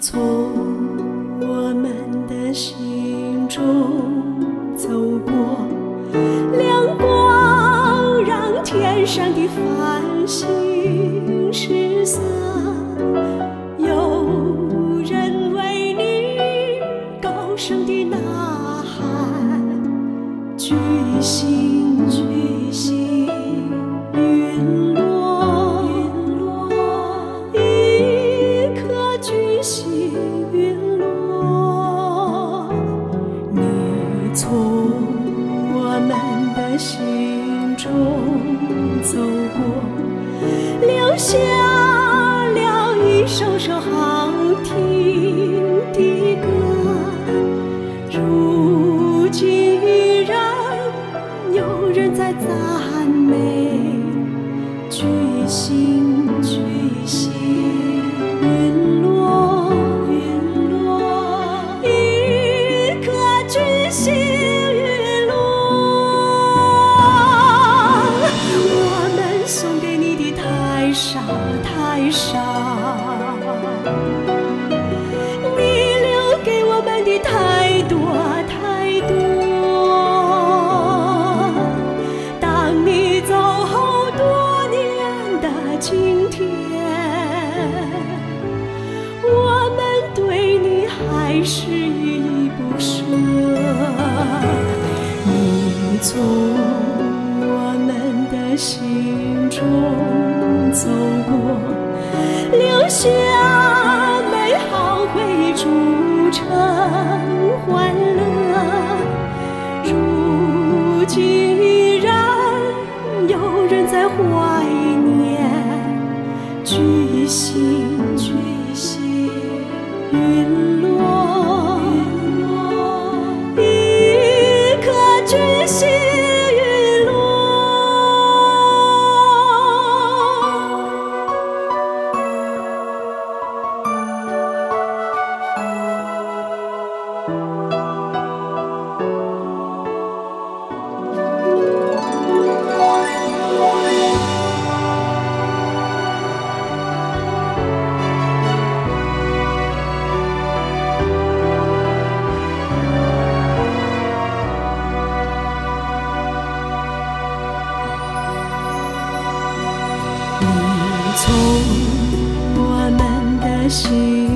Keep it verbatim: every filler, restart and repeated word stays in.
从我们的心中走过，亮光让天上的繁星失色。有人为你高声的呐喊，巨星巨星陨落，陨落，一颗巨星陨落。你从我们的心中走过，留下了一首首好听的歌。如今依然有人在赞美，巨星巨星陨落，陨落，一颗巨星陨落。我们送给你的太少太少，你留给我们的太多太多。当你走后多年的今天，我们对你还是依依不舍。你从我们的心中走过，留下美好回忆铸成欢乐。如今依然有人在怀念，巨星巨星陨落，陨落，一颗巨星陨落。你从我们的心